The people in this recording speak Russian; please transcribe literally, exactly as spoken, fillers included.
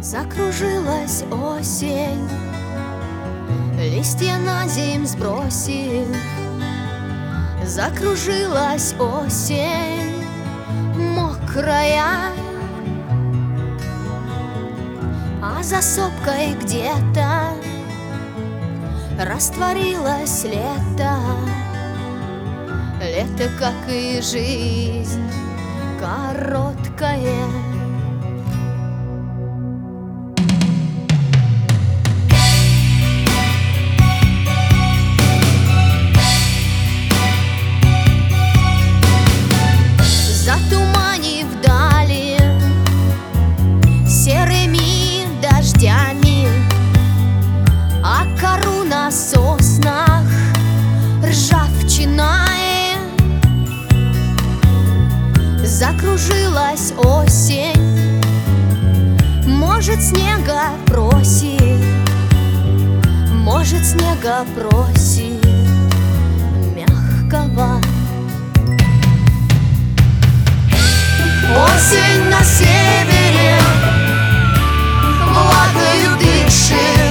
Закружилась осень, листья на земь сбросив. Закружилась осень, мокрая, а за сопкой где-то растворилось лето. Лето, как и жизнь, короткое. Затуманив дали серыми дождями, а кору на соснах ржавчиной. Закружилась осень, может, снега просит, может, снега просит мягкого. Осень на севере